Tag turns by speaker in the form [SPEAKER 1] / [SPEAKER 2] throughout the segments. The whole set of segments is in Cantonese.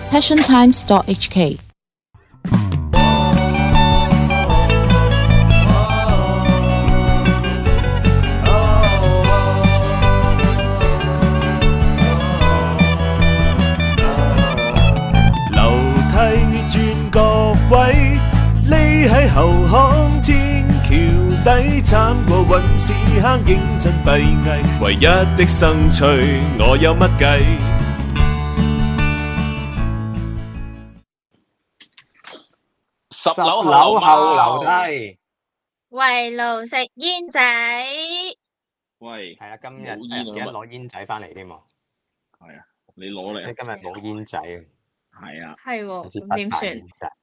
[SPEAKER 1] passiontimes.hk。
[SPEAKER 2] 匿喺後巷天橋底，慘過隕屎坑，認真閉翳，唯一的生趣，我有乜計
[SPEAKER 3] ？10樓後樓梯，
[SPEAKER 4] 圍爐食煙仔。
[SPEAKER 3] 喂，係啊，今日記得攞煙仔翻嚟添喎。係啊，你攞嚟。即係今日冇煙仔啊。係啊。
[SPEAKER 4] 係喎，咁點算？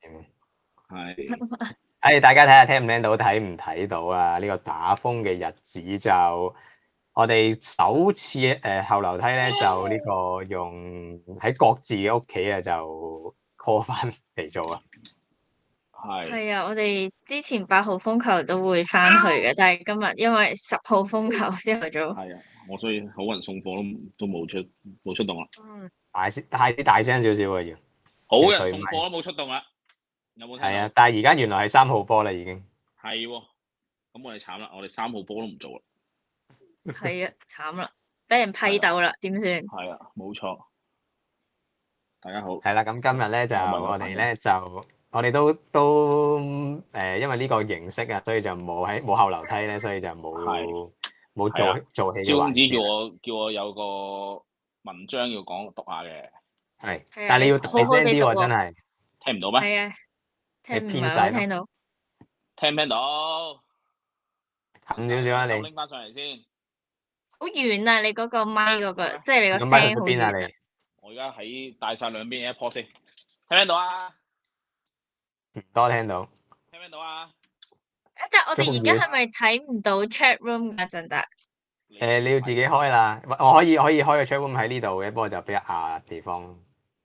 [SPEAKER 3] 係，大家睇下聽唔聽到，睇唔睇到啊？呢個打風嘅日子就我哋首次後樓梯咧，就呢個用喺各自嘅屋企啊，就 call 翻嚟做啊。
[SPEAKER 4] 係啊，我哋之前8號風球都會翻去嘅，但係今日因為10號風球先去咗。
[SPEAKER 3] 係啊，我所以好運送貨都冇出動啦。大聲少少啊要。好人送貨都冇出動啦。有冇聽到？係啊，但係而家原來係3號波啦，已經。係喎，咁我哋慘啦，我哋3號波都唔做啦。
[SPEAKER 4] 係啊，慘啦，俾人批鬥啦，點算？
[SPEAKER 3] 係啊，冇錯。大家好。係啦，咁今日咧就我哋都因為呢個形式啊，所以就冇後樓梯咧，所以就冇做戲。蕭公子叫我有個文章要讀下嘅。係，但係你要大聲啲喎，真係。聽唔到咩？
[SPEAKER 4] 係啊。
[SPEAKER 3] 你偏細
[SPEAKER 4] 聽到，
[SPEAKER 3] 聽唔聽到？近少少啊，你拎翻上嚟先。
[SPEAKER 4] 好遠啊！你嗰個咪嗰個，即係你個聲好遠啊！
[SPEAKER 3] 你我而家喺帶晒兩邊 AirPod 先，聽唔聽到啊？唔多聽到。聽唔聽到啊？
[SPEAKER 4] 但係我哋而家係咪睇唔到 chat room 㗎？陣得？
[SPEAKER 3] 你要自己開啦。我可以開個 chat room 喺呢度嘅，不過就比較壓地方。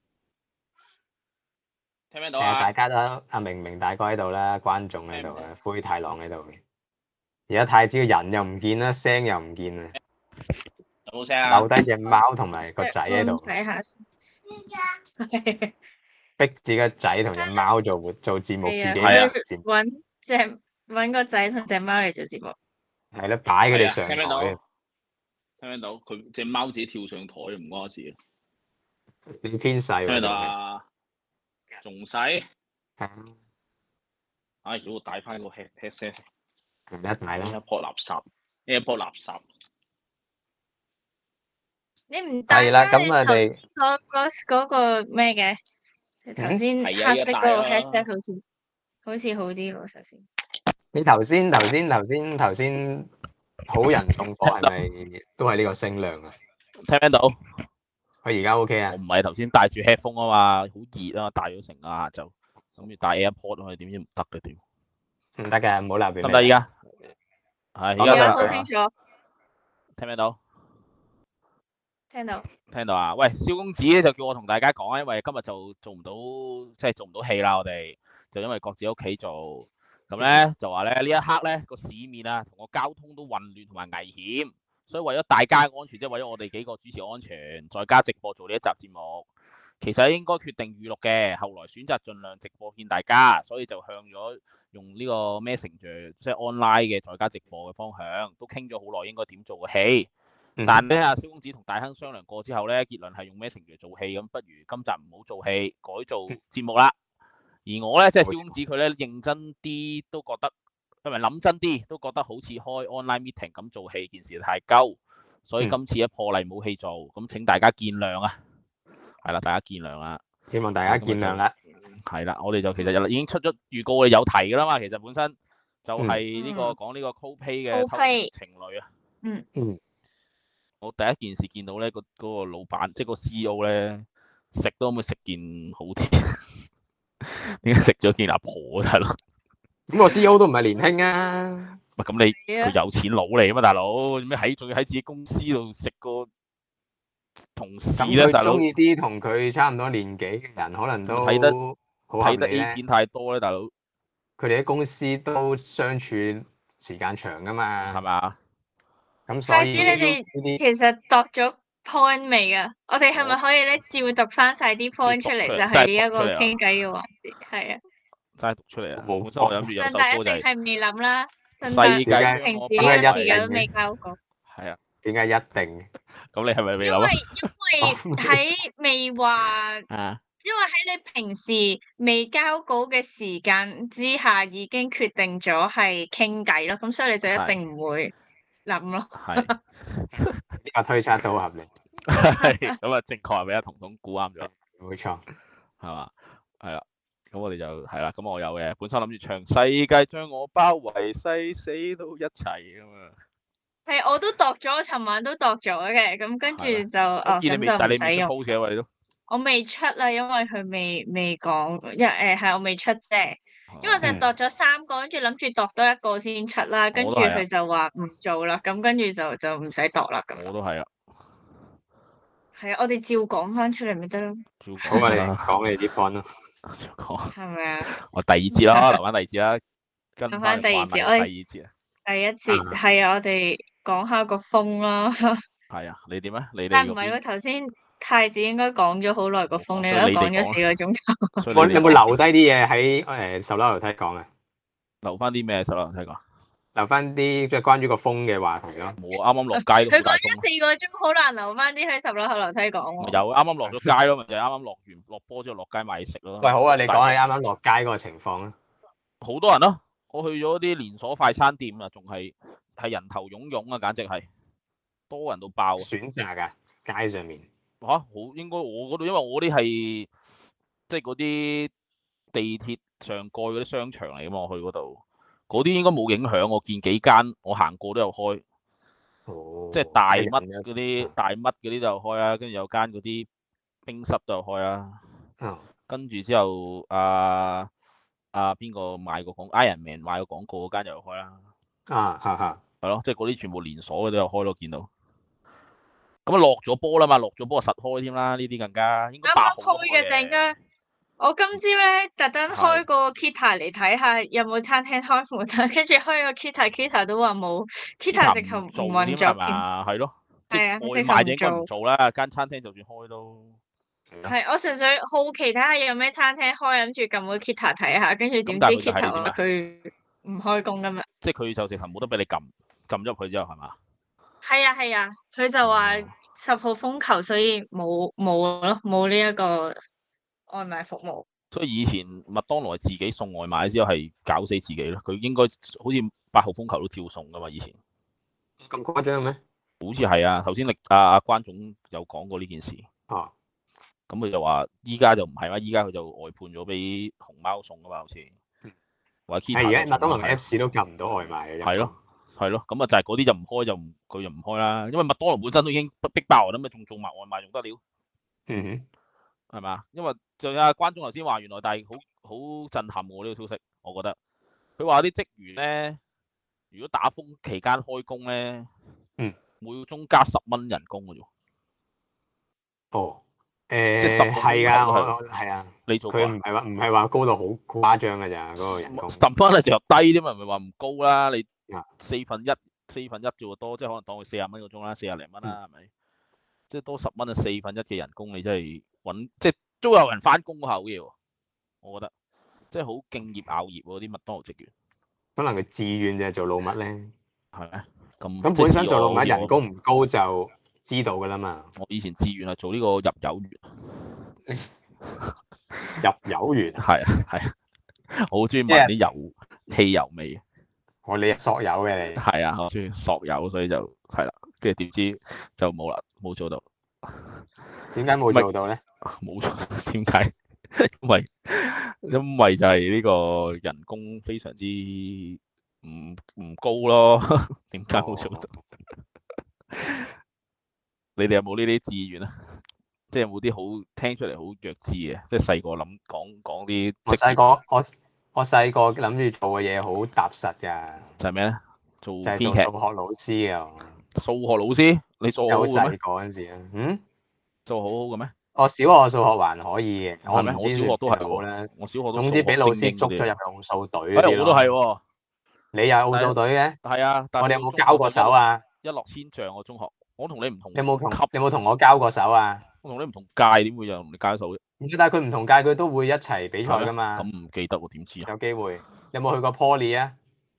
[SPEAKER 3] 聽唔聽到啊？大家都阿明大哥喺度啦，關總喺度啦，灰太狼喺度嘅。而家太子嘅人又唔見啦，聲又唔見啦。有冇聲啊？留低隻貓同埋個仔喺度。
[SPEAKER 4] 睇下先。
[SPEAKER 3] 逼自己個仔同隻貓做節目，自己
[SPEAKER 4] 搵個仔同隻貓嚟做節目。
[SPEAKER 3] 係啦，擺佢哋上台。聽唔聽到？佢隻貓自己跳上台，唔關我事。你偏細。聽唔聽到啊？仲細，如果我帶翻個 headset， 唔一帶啦，一樖垃圾，
[SPEAKER 4] 你唔帶啦，咁我哋嗰個咩嘅？頭先黑色嗰個 headset 好似好啲喎，頭先。
[SPEAKER 3] 你頭先好人送貨係咪都係呢個聲量啊？聽唔聽到？佢而家 OK 啊？我唔係頭先戴住 headphone 啊嘛，好熱啊，戴咗成個下晝，諗住戴 AirPod 去，點知唔得嘅屌！唔得嘅，唔好鬧佢。得唔得而家？係而家
[SPEAKER 4] 好清楚。
[SPEAKER 3] 聽唔聽到？
[SPEAKER 4] 聽
[SPEAKER 3] 到啊！喂，蕭公子咧就叫我同大家講啊，因為今日就做唔到戲啦，我哋就因為各自屋企做，咁咧就話咧呢一刻咧個市面啊同個交通都混亂同埋危險。所以為咗大家安全，即係為咗我哋幾個主持安全，再加直播做呢一集節目，其實應該決定預錄嘅，後來選擇盡量直播見大家，所以就向咗用呢個 Messenger 即係 online 嘅在家直播嘅方向，都傾咗好耐應該點做個戲。但咧阿蕭公子同大亨商量過之後咧，結論係用 Messenger 做戲，咁不如今集唔好做戲，改做節目啦。而我咧即係蕭公子佢咧認真啲都覺得。因為諗真啲，都覺得好似開 online meeting 咁做戲件事太鳩，所以今次一破例冇戲做，咁請大家見諒啊！係啦，大家見諒啦，希望大家見諒啦。係啦，我哋就其實已經出咗預告，有提噶啦嘛。其實本身就係呢個講呢個 Coldplay 嘅情侶啊。我第一件事見到咧，嗰個老闆即係個 CEO 咧，食都可唔可以食件好啲？點解食咗件阿婆大佬？咁個 CEO 都唔係年輕啊！咁你佢有錢佬嚟啊嘛，大佬咩仲要喺自己公司度食個同事咧？大佬中意啲同佢差唔多年紀嘅人，可能都睇得 A 片太多咧，大佬。佢哋喺公司都相處時間長噶嘛，係嘛？咁所以
[SPEAKER 4] 太子你哋其實度咗 point 未啊？我哋係咪可以咧照讀翻晒啲 point 出嚟，就係呢一個傾偈嘅環節？係啊，
[SPEAKER 3] 齋讀出嚟啊！
[SPEAKER 1] 冇
[SPEAKER 3] 本身我諗住有首
[SPEAKER 4] 振達
[SPEAKER 3] 歌就係
[SPEAKER 4] 一定係未諗啦，振
[SPEAKER 3] 世
[SPEAKER 4] 達
[SPEAKER 3] 界
[SPEAKER 1] 點解
[SPEAKER 4] 平時
[SPEAKER 1] 點解
[SPEAKER 4] 呢個時
[SPEAKER 1] 一定
[SPEAKER 4] 間都未交過。
[SPEAKER 3] 係啊，
[SPEAKER 1] 點解一定？
[SPEAKER 3] 咁你係咪未
[SPEAKER 4] 因
[SPEAKER 3] 諗啊？
[SPEAKER 4] 為喺未話，
[SPEAKER 3] 啊，
[SPEAKER 4] 因為喺你平時未交稿嘅時間之下，已經決定咗係傾偈咯，咁所以你就一定唔會諗咯。
[SPEAKER 3] 係
[SPEAKER 1] 呢個推測都合理，
[SPEAKER 3] 係咁啊，正確係咪啊？彤彤估啱咗，
[SPEAKER 1] 冇錯。
[SPEAKER 3] 係嘛？係啦，咁我哋就係啦。咁我有嘅，本身諗住唱世界將我包圍，誓死都一齊咁啊。
[SPEAKER 4] 係，我都度咗，我尋晚都度咗嘅，咁跟住就咁就
[SPEAKER 3] 但你未出
[SPEAKER 4] 唔使用。
[SPEAKER 3] post嘅，你都
[SPEAKER 4] 我未出啦，因為佢未講，係我未出啫。因為我就度咗3個，跟住諗住度多1個先出啦，跟住佢就話唔做啦，咁跟住就唔使度啦咁。
[SPEAKER 3] 我都係啊。
[SPEAKER 4] 係啊，我哋照講翻出嚟咪得咯。
[SPEAKER 1] 好啊，你講你啲 point 咯。
[SPEAKER 3] 照講。
[SPEAKER 4] 係咪啊？
[SPEAKER 3] 我第二節啦，留翻第二節啦。
[SPEAKER 4] 留翻第二節，
[SPEAKER 3] 第二節啊。
[SPEAKER 4] 第一節係啊，我哋講下個風啦。
[SPEAKER 3] 係啊，你點啊？你哋
[SPEAKER 4] 但唔係喎，頭先太子應該講咗好耐個風，你都講咗4個鐘頭。
[SPEAKER 1] 我有冇留低啲嘢喺10樓樓梯講啊？
[SPEAKER 3] 留翻啲咩10樓樓梯講？
[SPEAKER 1] 留翻啲即係關於個風嘅話題咯。
[SPEAKER 3] 冇，啱啱落街都
[SPEAKER 4] 佢講咗4個鐘，好難留翻啲喺10樓後樓梯講喎。
[SPEAKER 3] 有啱啱落咗街咯，咪就係啱啱落波之後落街買嘢食咯。
[SPEAKER 1] 喂，好啊，你講起啱啱落街嗰個情況啊。
[SPEAKER 3] 好多人咯，我去咗啲連鎖快餐店啊，仲係人頭湧湧啊，簡直係多人到爆。
[SPEAKER 1] 選擇㗎街上面
[SPEAKER 3] 嚇，好應該我嗰度，因為我啲係即係嗰啲地鐵上蓋嗰啲商場嚟㗎嘛，我去嗰度嗰啲應該冇影響。我見幾間我行過都有開，即係大乜嗰啲大乜嗰啲都有開啊，跟住有間嗰啲冰室都有開啊。跟住之後邊個賣個廣 Iron Man 賣個廣告嗰間又有開啦。係咯，即係嗰啲全部連鎖嘅都有開咯，見到。咁啊落咗波啦嘛，落咗波實開添啦，呢啲更加應該8號
[SPEAKER 4] 開嘅陣間。我今朝咧特登開個 Kita 嚟睇下有冇餐廳開門啊，跟住開個 Kita 都話冇 Kita 直頭唔運作添。
[SPEAKER 3] 係咯，
[SPEAKER 4] 係啊，
[SPEAKER 3] 外賣應該唔做啦，間餐廳就算開都。
[SPEAKER 4] 係，我純粹好奇睇下有咩餐廳開，諗住撳個 Kita 睇下，跟住點知 Kita 佢唔開工㗎嘛。
[SPEAKER 3] 即係佢就直頭冇得俾你撳入去之後係嘛？
[SPEAKER 4] 係啊，佢就話10號風球，所以冇呢一個外賣服務。
[SPEAKER 3] 所以以前麥當勞係自己送外賣之後係搞死自己咯，佢應該好似8號風球都照送噶嘛，以前。
[SPEAKER 1] 咁誇張咩？
[SPEAKER 3] 好似係啊，頭先阿關總有講過呢件事。咁佢就話依家就唔係啦，依家佢就外判咗俾熊貓送噶嘛，好似。或者
[SPEAKER 1] 而家麥當勞 Apps 都撳唔到外賣嘅。
[SPEAKER 3] 係咯，咁啊就係嗰啲就唔開佢就唔開啦，因為麥當勞本身都已經逼爆啦，咁啊仲做埋外賣用得了？係嘛？因為就阿關總頭先話，原來但係好震撼喎呢個消息，我覺得。佢話啲職員咧，如果打風期間開工咧，每個鐘加10蚊人工嘅啫。即係10
[SPEAKER 1] 係㗎，係啊。
[SPEAKER 3] 你做
[SPEAKER 1] 佢唔係話高到好誇張㗎咋嗰個人工。
[SPEAKER 3] 10蚊係就低啲嘛，唔係話唔高啦。你1/4啫喎多，即係可能當佢40蚊個鐘啦，40零蚊啦，係咪？即係多10蚊啊，1/4嘅人工，你真係即係都有人翻工嗰下好嘢喎，我覺得，即係好敬業熬業喎啲麥當勞職員。
[SPEAKER 1] 可能佢自願就係做老麥咧，
[SPEAKER 3] 係咩？咁
[SPEAKER 1] 本身做老麥人工唔高就知道㗎啦嘛。
[SPEAKER 3] 我以前自願係做呢個入油員。
[SPEAKER 1] 入油員
[SPEAKER 3] 係啊，我好中意聞啲汽油味。
[SPEAKER 1] 你索油嘅你。
[SPEAKER 3] 係啊，我中意索油，所以就係啦。跟住點知就冇啦，冇做到。
[SPEAKER 1] 點解冇做到咧？
[SPEAKER 3] 冇錯，點解？因為就係呢個人工非常之唔高咯。點解冇做到？你哋有冇呢啲志願啊？即係有冇啲好聽出嚟好弱智嘅？即係細個諗講啲。
[SPEAKER 1] 我細個諗住做嘅嘢好踏實㗎。就係
[SPEAKER 3] 咩咧？做
[SPEAKER 1] 數學老師啊！
[SPEAKER 3] 數學老師？你做好嘅咩？
[SPEAKER 1] 細個嗰陣時啊，
[SPEAKER 3] 做好好嘅咩？
[SPEAKER 1] 我小學數學還可以嘅，我唔知
[SPEAKER 3] 我小學都係
[SPEAKER 1] 好啦。
[SPEAKER 3] 我小學都
[SPEAKER 1] 總之俾老師捉咗入去奧數隊嗰啲咯。
[SPEAKER 3] 我都係喎。
[SPEAKER 1] 你又係奧數隊嘅？
[SPEAKER 3] 係啊，但
[SPEAKER 1] 我哋有冇交過手啊？
[SPEAKER 3] 一落千丈我中學， 我同你唔同
[SPEAKER 1] 你有冇
[SPEAKER 3] 級，
[SPEAKER 1] 有冇同我交過手啊？
[SPEAKER 3] 我同你唔同屆，點會有同你交手啫？
[SPEAKER 1] 唔知，但係佢唔同屆，佢都會一齊比賽噶嘛。
[SPEAKER 3] 咁唔記得喎，點知啊？
[SPEAKER 1] 有機會。你有冇去過 Poly 啊？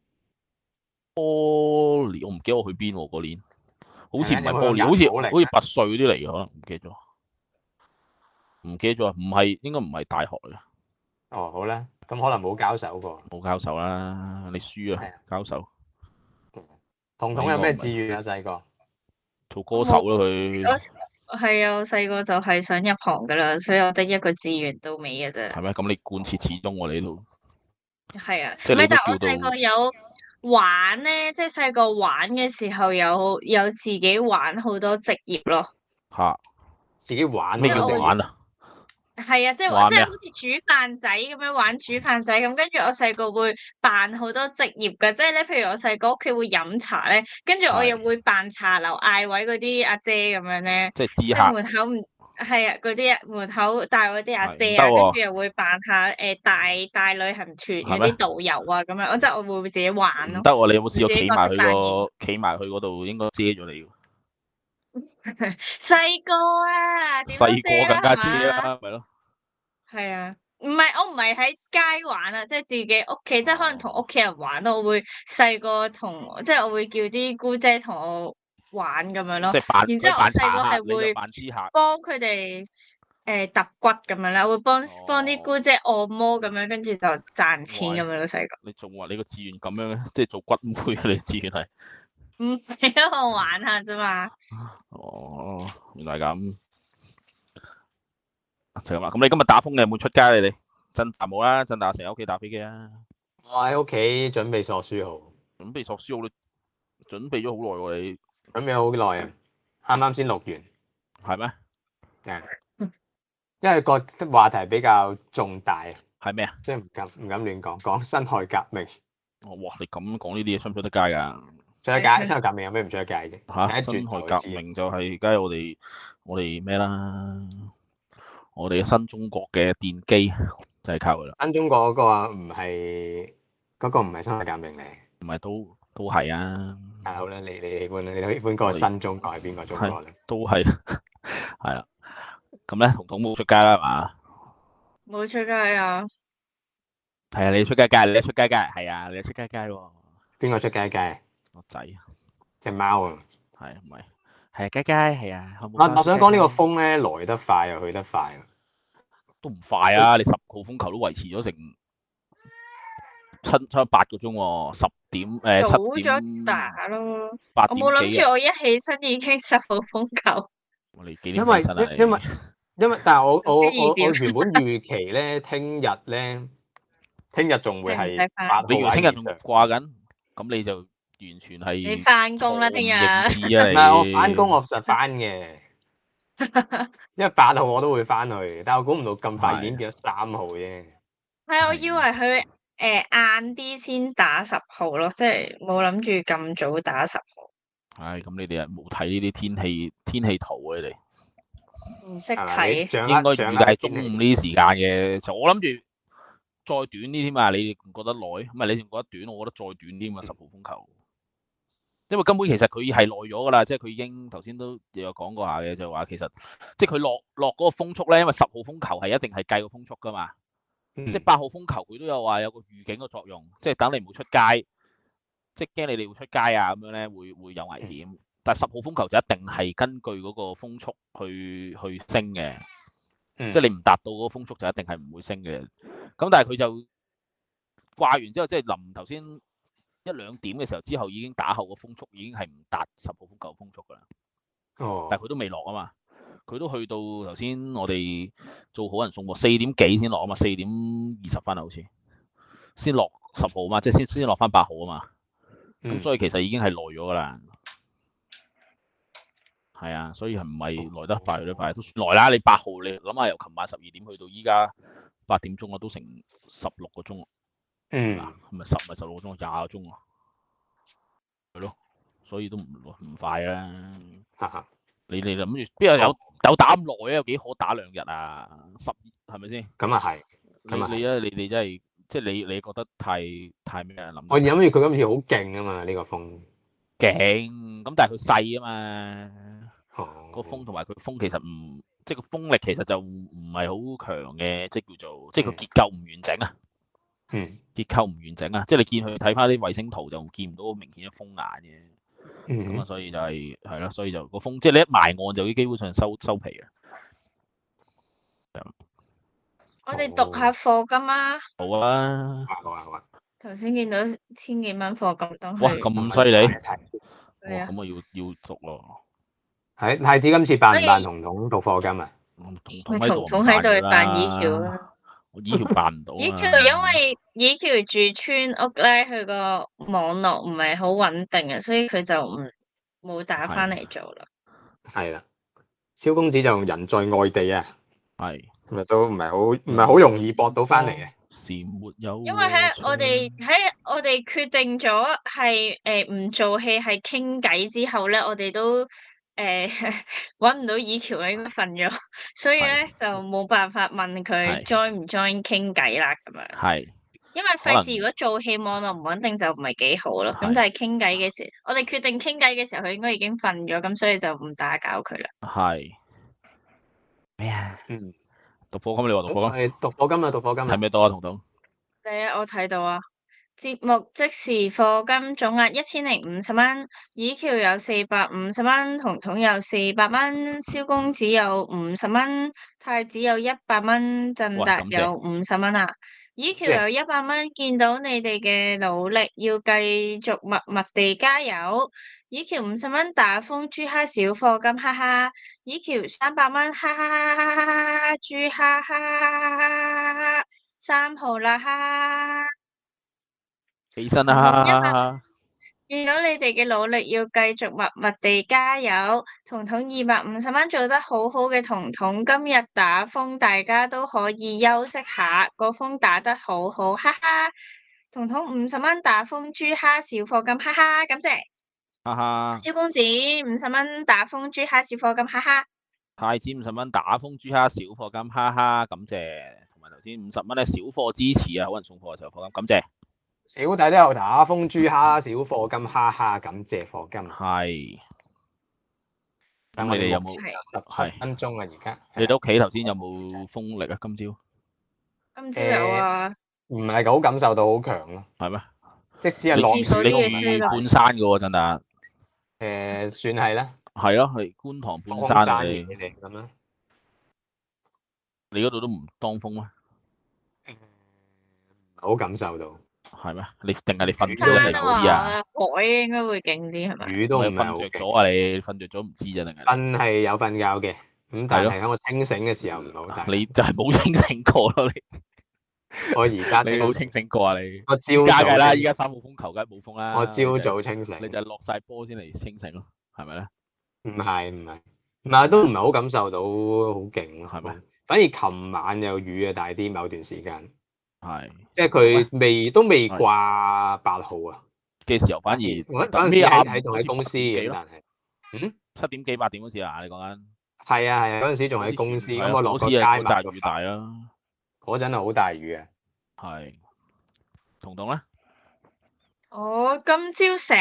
[SPEAKER 3] 我唔記得我去邊喎嗰年，好似唔係
[SPEAKER 1] 係咩有冇
[SPEAKER 3] Poly，
[SPEAKER 1] 去銀寶
[SPEAKER 3] 好似拔萃嗰啲嚟嘅，可能唔記得咗。唔記得咗，唔係應該唔係大學嚟嘅。
[SPEAKER 1] 哦，好啦，咁可能冇交手過。
[SPEAKER 3] 冇交手啦，你輸啊
[SPEAKER 1] 係啊，
[SPEAKER 3] 交手
[SPEAKER 1] 彤彤有咩志願啊？細個
[SPEAKER 3] 做歌手咯佢。
[SPEAKER 4] 我係啊，我細個就係想入行噶啦，所以我得一個志願到尾嘅啫。
[SPEAKER 3] 係咩？咁你貫徹始終喎，你都
[SPEAKER 4] 係啊，
[SPEAKER 3] 即係你都
[SPEAKER 4] 但係我
[SPEAKER 3] 叫到
[SPEAKER 4] 細個有玩咧，即係細個玩嘅時候有自己玩好多職業咯。
[SPEAKER 3] 嚇
[SPEAKER 1] 自己玩
[SPEAKER 3] 咩叫
[SPEAKER 1] 嗰隻
[SPEAKER 3] 玩啊？
[SPEAKER 4] 係啊，即係
[SPEAKER 3] 玩咩啊
[SPEAKER 4] 好似煮飯仔咁樣玩煮飯仔咁，跟住我細個會扮好多職業㗎，即係咧，譬如我細個屋企會飲茶咧，跟住我又會扮茶樓嗌位嗰啲阿姐咁樣咧，
[SPEAKER 3] 即係
[SPEAKER 4] 即係
[SPEAKER 3] 知客
[SPEAKER 4] 門口唔係啊嗰啲門口帶嗰啲阿姐啊，
[SPEAKER 3] 係唔得喎
[SPEAKER 4] 跟住又會扮下帶旅行團嗰啲導遊啊咁樣，我即係我會自己玩咯。
[SPEAKER 3] 唔得喎！你有冇試過
[SPEAKER 4] 自己
[SPEAKER 3] 企埋去
[SPEAKER 4] 角色扮演
[SPEAKER 3] 企埋去嗰度，應該遮咗你喎。
[SPEAKER 4] 細個啊，點都
[SPEAKER 3] 細個更加知
[SPEAKER 4] 係嘛？
[SPEAKER 3] 啦，咪咯。
[SPEAKER 4] 係啊，我唔係喺街玩啊，即係自己屋企，即係可能同屋企人玩咯。我會細個即係我會叫啲姑姐同我玩咁樣咯。
[SPEAKER 3] 即係扮
[SPEAKER 4] 然之後我細個
[SPEAKER 3] 茶客，
[SPEAKER 4] 係會
[SPEAKER 3] 你就扮知客。
[SPEAKER 4] 幫佢哋揼骨咁樣啦，會幫啲姑姐按摩咁樣，跟住就賺錢咁樣咯。細個
[SPEAKER 3] 你仲話你個志願咁樣嘅，即係做骨妹啊？你志願係？
[SPEAKER 4] 唔係我玩下啫嘛。
[SPEAKER 3] 哦，原來咁。就咁啦。咁你今日打風，你有冇出街？你哋振達冇啦，振達成日喺屋企打飛機啊。
[SPEAKER 1] 我喺屋企準備索書號，
[SPEAKER 3] 準備索書好，你準備咗好耐喎，你
[SPEAKER 1] 準備好耐啊，啱啱先錄完。
[SPEAKER 3] 係咩？
[SPEAKER 1] 係，因為個話題比較重大，
[SPEAKER 3] 係咩啊？
[SPEAKER 1] 即係唔敢亂講，講辛亥革命。
[SPEAKER 3] 哦，哇！你咁講呢啲嘢出唔出得街㗎？
[SPEAKER 1] 出得街，辛亥革命有咩唔出得街啫？
[SPEAKER 3] 嚇！
[SPEAKER 1] 第一
[SPEAKER 3] 辛亥
[SPEAKER 1] 轉
[SPEAKER 3] 革命就係梗係我哋咩啦？我哋嘅新中國嘅奠基就係靠佢啦。
[SPEAKER 1] 新中國嗰個啊，唔係嗰個唔係辛亥革命嚟。
[SPEAKER 3] 唔係都係啊。
[SPEAKER 1] 係好啦，你喜歡啦，你喜歡嗰個新中國係邊個中國咧？
[SPEAKER 3] 都係係啦。咁咧，彤彤冇出街啦，係嘛？
[SPEAKER 4] 冇出街啊！
[SPEAKER 3] 係啊，你出街街，你出街街，係啊，你出街街喎。
[SPEAKER 1] 邊個出街街？
[SPEAKER 3] 我仔
[SPEAKER 1] 隻貓啊！
[SPEAKER 3] 係唔係？係啊，街街係啊。
[SPEAKER 1] 我想講呢個風咧來得快又去得快啊！
[SPEAKER 3] 都唔快啊！你10號風球都維持咗成7-8個鐘喎，10點
[SPEAKER 4] 早
[SPEAKER 3] 7點
[SPEAKER 4] 咗打咯。
[SPEAKER 3] 8
[SPEAKER 4] 我冇諗
[SPEAKER 3] 點幾啊。
[SPEAKER 4] 住我一起身已經10號風球。
[SPEAKER 3] 我哋幾點起身啊？
[SPEAKER 1] 因為但係我
[SPEAKER 4] 2點
[SPEAKER 1] 原本預期咧，聽日仲會係
[SPEAKER 4] 你唔使返
[SPEAKER 1] 8號
[SPEAKER 3] 你以為聽日仲
[SPEAKER 1] 以上
[SPEAKER 3] 掛緊，咁你就完全係
[SPEAKER 4] 你返工啦聽日
[SPEAKER 3] 錯誤認知啊！
[SPEAKER 1] 唔係我翻工，我實翻嘅，因為8號我都會翻去，但係我估唔到咁快已經變咗3號啫。
[SPEAKER 4] 係，我以為佢晏啲先打10號咯，即係冇諗住咁早打10號。
[SPEAKER 3] 唉，咁你哋係冇睇呢啲天氣圖啊？你哋
[SPEAKER 4] 唔識
[SPEAKER 1] 係嘛
[SPEAKER 4] 睇。
[SPEAKER 1] 你掌
[SPEAKER 3] 應該
[SPEAKER 1] 握
[SPEAKER 3] 預計中午呢啲時間嘅，就我諗住再短啲添嘛。你哋唔覺得耐？唔係你仲覺得短？我覺得再短啲嘛，10號風球。因為根本其實佢係耐咗㗎啦，即係佢已經頭先都有講過下嘅，就話其實即係佢落嗰個風速咧，因為10號風球係一定係計個風速㗎嘛。即係8號風球佢都有話有個預警嘅作用，即係等你唔好出街，即係驚你哋會出街啊咁樣咧，會有危險。但係10號風球就一定係根據嗰個風速去升嘅，即係你唔達到嗰個風速就一定係唔會升嘅。咁但係佢就掛完之後，即係臨頭先1-2點嘅時候之後已經打後個風速已經係唔達10號風球風速㗎啦。
[SPEAKER 1] 哦，
[SPEAKER 3] 但係佢都未落啊嘛。佢都去到頭先我哋做好人送貨4點幾先落啊嘛，4點20分啊好似先落10號啊嘛，即係先落翻8號啊嘛。咁所以其實已經係耐咗㗎啦。係啊，所以係唔係來得快去得快都算耐啦。你8號你諗下由琴晚12點去到依家8點鐘啊，都成16個鐘。係咪16個鐘？20個鐘啊？係咯，所以都唔快啦。你諗住邊有打咁耐啊？有幾可打2日啊？10係咪先？
[SPEAKER 1] 咁啊係，
[SPEAKER 3] 你哋真係即係你覺得太咩啊？諗
[SPEAKER 1] 我諗住佢今次好勁啊嘛，呢個風
[SPEAKER 3] 勁咁，但係佢細啊嘛。 個風同埋佢風其實唔，即係個風力其實就唔係好強嘅，即係叫做即係個結構唔完整啊。結構唔完整啊，即係你見佢睇翻啲衛星圖就見唔到明顯嘅風眼嘅。咁啊，所以就係咯，所以就個風即係你一埋岸就基本上收皮嘅。
[SPEAKER 4] 我哋讀下課金啊！
[SPEAKER 3] 好啊，
[SPEAKER 1] 好啊！
[SPEAKER 4] 頭先見到千幾蚊課金都
[SPEAKER 3] 哇，
[SPEAKER 4] 係
[SPEAKER 3] 咁犀利！
[SPEAKER 4] 係啊，
[SPEAKER 3] 咁我要讀咯。
[SPEAKER 1] 係太子今次扮唔扮彤彤讀課金啊？
[SPEAKER 3] 彤
[SPEAKER 4] 彤喺度扮以橋啦。
[SPEAKER 3] 我以橋扮唔到。
[SPEAKER 4] 以橋因為以橋住村屋咧，佢個網絡唔係好穩定啊，所以佢就冇打翻嚟做啦。
[SPEAKER 1] 係啦，蕭公子就人在外地啊。
[SPEAKER 3] 係。
[SPEAKER 1] 咪都唔係好容易搏到翻嚟嘅。
[SPEAKER 4] 因為我哋決定咗係唔做戲係傾偈之後咧，我哋都搵唔到以橋咧，應該瞓咗，所以咧就冇辦法問佢 join 唔 join 傾偈啦咁樣。
[SPEAKER 3] 係。
[SPEAKER 4] 因為費事如果做戲網絡唔穩定就唔係幾好咯。咁就係傾偈嘅時，我哋決定傾偈嘅時候，佢應該已經瞓咗，咁所以就唔打攪佢啦。
[SPEAKER 3] 係。咩啊？讀課金你話讀課金？
[SPEAKER 1] 讀課金啊！讀課金啊！
[SPEAKER 3] 睇咩多啊？彤彤？
[SPEAKER 4] 第一我睇到啊，節目即時課金總額1050蚊，以橋有450蚊，彤彤有400蚊，蕭公子有50蚊，太子有100蚊，振達有50蚊啊！以橋有100蚊，見到你哋嘅努力，要繼續默默地加油。以橋50蚊打風豬蝦小課金，哈哈！以橋300蚊，哈哈哈哈哈哈！豬蝦哈哈哈哈！3號啦，哈哈！
[SPEAKER 3] 起身啦，哈哈！
[SPEAKER 4] 見到你哋嘅努力，要繼續默默地加油。彤彤250蚊做得好好嘅彤彤，今日打風，大家都可以休息下。個風打得好好，哈哈！彤彤50蚊打風豬蝦小課金，哈哈！感謝。
[SPEAKER 3] 哈哈。
[SPEAKER 4] 蕭公子50蚊打風豬蝦小課金，哈哈。
[SPEAKER 3] 太子50蚊打風豬蝦小課金，哈哈！感謝。同埋頭先50蚊咧小課支持啊，好人送貨嘅時候課金，感謝。
[SPEAKER 1] 小弟都有打風豬蝦小課金，哈哈！感謝課金。
[SPEAKER 3] 係。咁你哋有冇
[SPEAKER 1] 17分鐘啊？而家
[SPEAKER 3] 你哋屋企頭先有冇風力啊？今朝？
[SPEAKER 4] 今朝有啊。
[SPEAKER 1] 唔係好感受到好強咯。
[SPEAKER 3] 係咩？
[SPEAKER 1] 即使係落雨
[SPEAKER 3] 你住半山嘅喎，真係。
[SPEAKER 1] 算係啦。
[SPEAKER 3] 係咯，係觀塘半山
[SPEAKER 1] 你哋咁樣。
[SPEAKER 3] 你嗰度都唔當風咩？
[SPEAKER 1] 好感受到。
[SPEAKER 3] 係咩？你定係你瞓咗係好啲啊？
[SPEAKER 4] 海應該會勁啲係咪？
[SPEAKER 1] 雨都唔係好
[SPEAKER 3] 瞓着咗啊！你瞓着咗唔知咋定係？
[SPEAKER 1] 瞓係有瞓覺嘅，咁但係喺我清醒嘅時候唔係好大。
[SPEAKER 3] 你就係冇清醒過咯，你。
[SPEAKER 1] 我而家
[SPEAKER 3] 你冇清醒過啊！你。
[SPEAKER 1] 我朝早
[SPEAKER 3] 梗啦，依家3號風球梗係冇風啦。
[SPEAKER 1] 我朝早清醒。
[SPEAKER 3] 你就係落晒波先嚟清醒咯，係咪咧？
[SPEAKER 1] 唔係，都唔係好感受到好勁咯，係咪？反而琴晚有雨啊大啲，某段時間。係。即係佢都未掛8號啊
[SPEAKER 3] 嘅時候，反而
[SPEAKER 1] 嗰陣時係仲喺公司嘅，但係
[SPEAKER 3] 7點幾8點嗰時啊，你講緊？
[SPEAKER 1] 係啊，嗰陣時仲喺公司，咁我落個街
[SPEAKER 3] 好大雨大啦。
[SPEAKER 1] 嗰陣係好大雨啊。
[SPEAKER 3] 係。彤彤咧？
[SPEAKER 4] 我今朝醒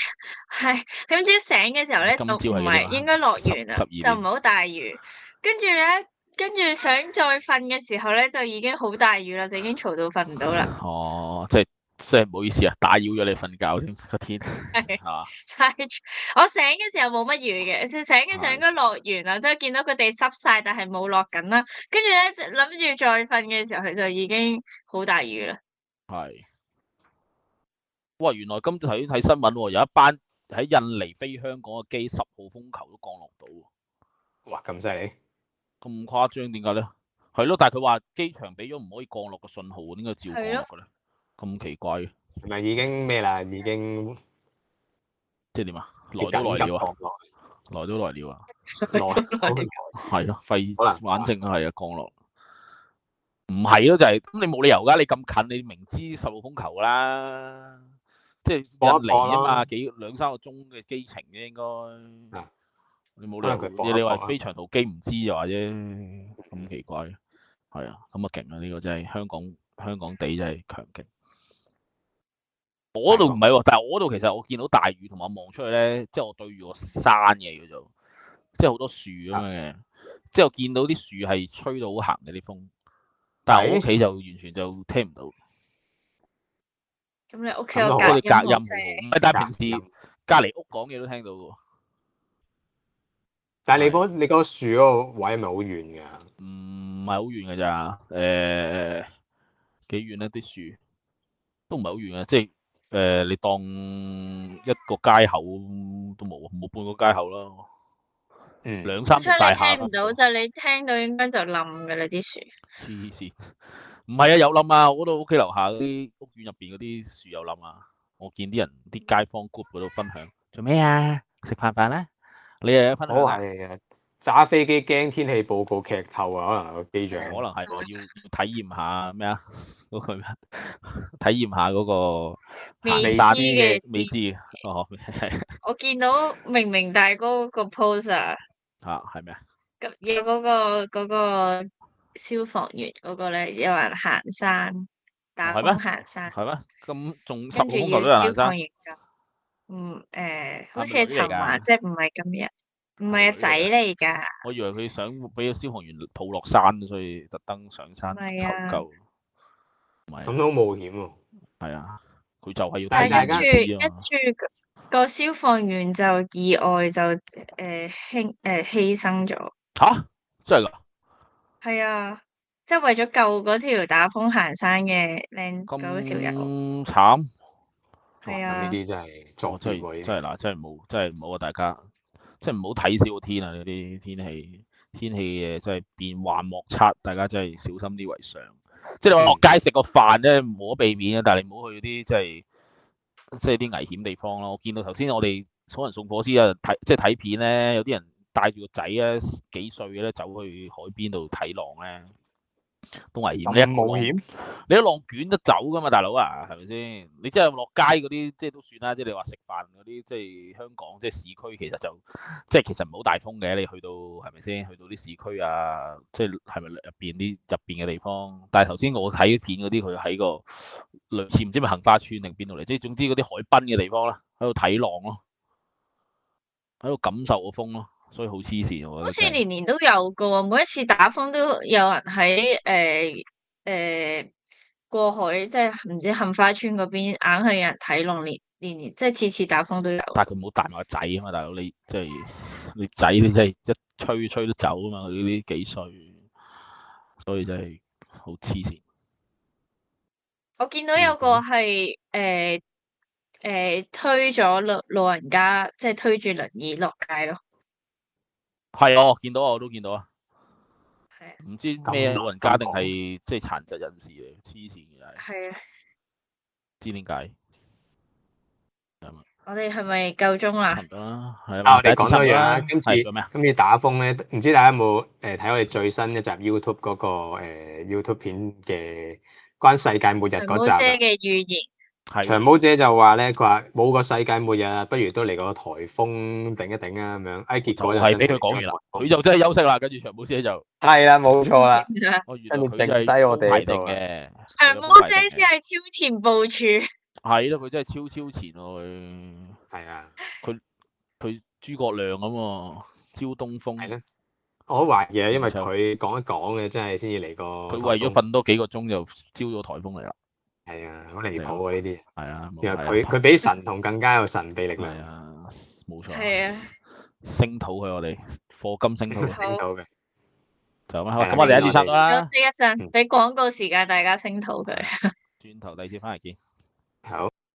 [SPEAKER 4] 嘅時候咧，就唔係應該落完啦，就唔係好大雨。跟住想再瞓嘅時候咧，就已經好大雨啦，就已經嘈到瞓唔到啦。
[SPEAKER 3] 哦，即係唔好意思啊，打擾咗你瞓覺添個天。係嘛？
[SPEAKER 4] 我醒嘅時候冇乜雨嘅，醒嘅時候應該落完啦，即係見到佢哋濕晒，但係冇落緊啦。跟住咧諗住再瞓嘅時候，佢就已經好大雨啦。
[SPEAKER 3] 係。哇！原來今次睇新聞喎，有一班喺印尼飛香港嘅機10號風球都降落到喎。
[SPEAKER 1] 哇！咁犀利？
[SPEAKER 3] 咁誇張點解咧？係咯，但係佢話機場俾咗唔可以降落嘅信號，點解照降落嘅咧？咁奇怪嘅。係
[SPEAKER 1] 咪已經咩啦？已經
[SPEAKER 3] 即係點啊？來都來了啊！來都來了啊！係咯，反正係啊，降落。唔係咯，就係咁，你冇理由㗎！你咁近，你明知10號風球啦。即係印尼啊嘛，2-3個鐘嘅機程嘅應該，你冇理由，你話飛長途機唔知就話啫，咁奇怪，係啊，咁啊勁啊！呢個真係香港地真係強勁。我嗰度唔係喎，但係我嗰度其實我見到大雨同埋望出去咧，即係我對住個山嘅叫做， 即係好多樹咁樣嘅。即係我見到啲樹係吹到好行嘅啲風，但係我屋企就完全就聽唔到。
[SPEAKER 4] 咁你屋企有
[SPEAKER 3] 隔音
[SPEAKER 4] 隔
[SPEAKER 3] 唔係，但係平時隔離屋講嘢都聽到喎。
[SPEAKER 1] 但係你嗰樹嗰個位係咪好遠㗎？
[SPEAKER 3] 唔係好遠㗎咋，幾遠咧？啲樹都唔係好遠嘅，即係你當一個街口都冇半個街口咯。兩三棟大廈。
[SPEAKER 4] 聽唔到就你聽到應該就冧㗎啦啲樹。
[SPEAKER 3] 黐線，唔係啊，有冧啊！我嗰度屋企樓下嗰啲屋苑入邊嗰啲樹有冧啊！我見啲人啲街坊 group 嗰度分享，做咩啊？食飯啦！你又有分享啊？
[SPEAKER 1] 係啊，揸飛機驚天氣報告劇透啊！可能個機長。
[SPEAKER 3] 可能係喎，要體驗下咩啊？嗰個體驗下嗰個
[SPEAKER 4] 未知嘅
[SPEAKER 3] 未知哦，係。
[SPEAKER 4] 我見到明明大哥個 post 啊，
[SPEAKER 3] 係咩啊？
[SPEAKER 4] 咁有嗰個消防員嗰個咧，有人行山打風行山。
[SPEAKER 3] 係咩？咁仲
[SPEAKER 4] 跟住要消防員㗎。好似係尋晚，即係唔係今日。唔係仔嚟㗎。
[SPEAKER 3] 我以為佢想俾個消防員抱落山，所以特登上山求救。
[SPEAKER 1] 咁都冒險喎。
[SPEAKER 3] 係啊，佢就係要
[SPEAKER 4] 睇大家。跟住個消防員就意外就犧牲咗。
[SPEAKER 3] 嚇！真係㗎？
[SPEAKER 4] 係啊，即係為咗救嗰條打風行山嘅嗰條友。
[SPEAKER 3] 咁慘。
[SPEAKER 4] 係啊。
[SPEAKER 1] 呢啲真係作孽喎！
[SPEAKER 3] 真係嗱，真係唔好啊！大家。即係唔好睇小個天啊！呢啲天氣嘅真係變幻莫測，大家真係小心啲為上。即係你話落街食個飯咧，冇得避免嘅，但係你唔好去啲即係啲危險地方咯。我見到頭先我哋草人送火屍啊，睇片咧，有啲人帶住個仔啊幾歲嘅咧走去海邊度睇浪咧。都危險，
[SPEAKER 1] 咁冒險，
[SPEAKER 3] 你一浪捲得走噶嘛，大佬啊，係咪先？你真係落街嗰啲，即係都算啦。即係你話食飯嗰啲，即係香港，即係市區，其實就即係其實唔好大風嘅。你去到係咪先？去到啲市區啊，即係係咪入邊嘅地方？但係頭先我睇片嗰啲，佢喺個類似唔知咪杏花村定邊度嚟？即係總之嗰啲海濱嘅地方啦，喺度睇浪咯，喺度感受個風咯。所以好黐線喎！
[SPEAKER 4] 好似年年都有噶喎，每一次打風都有人喺過海，即係唔知杏花村嗰邊，硬係有人睇浪，年即係次次打風都有。
[SPEAKER 3] 但係佢冇帶埋個仔啊嘛，大佬你即係你仔你真係一吹都走啊嘛，佢呢啲幾歲，所以真係好黐線。
[SPEAKER 4] 我見到有個係推咗老人家，即係推住輪椅落街咯。
[SPEAKER 3] 係啊，我見到我都見到啊。
[SPEAKER 4] 係啊。
[SPEAKER 3] 唔知咩老人家定係即係殘疾人士嚟，黐線嘅係。係啊。知點解？
[SPEAKER 4] 我哋係咪夠鐘啦？
[SPEAKER 3] 差唔多啦，係
[SPEAKER 1] 啊。我哋講多樣啦，今次打風咧，唔知大家有冇睇我哋最新一集 YouTube 嗰個YouTube 片嘅關世界末日嗰集。長毛姐
[SPEAKER 4] 嘅預言。
[SPEAKER 1] 長毛姐就話咧，佢話冇個世界末日啊，不如都嚟個颱風頂一頂啊咁樣。結果就
[SPEAKER 3] 係俾佢講完啦，佢就真係休息啦。跟住長毛姐就
[SPEAKER 1] 係啦，冇錯啦。
[SPEAKER 3] 跟住
[SPEAKER 1] 定低我哋喺度
[SPEAKER 4] 嘅。長毛姐先係超前部署。
[SPEAKER 3] 係咯，佢真係超前喎佢。
[SPEAKER 1] 係啊。
[SPEAKER 3] 佢諸葛亮咁喎，招東風。
[SPEAKER 1] 係咧。我懷疑啊，因為佢講一講嘅，真係先至嚟個。
[SPEAKER 3] 佢為咗瞓多幾個鐘就招咗颱風嚟啦。
[SPEAKER 1] 係啊，好離譜啊呢啲。
[SPEAKER 3] 係啊。
[SPEAKER 1] 原來佢比神童更加有神秘力量。
[SPEAKER 3] 係啊，冇錯。
[SPEAKER 4] 係啊。
[SPEAKER 3] 星土佢我哋課金星土。
[SPEAKER 1] 星土嘅。
[SPEAKER 3] 就咁啦，咁我哋一節差唔多啦。
[SPEAKER 4] 休息一陣，俾廣告時間大家星土佢。
[SPEAKER 3] 轉頭第二節翻嚟見。
[SPEAKER 1] 好。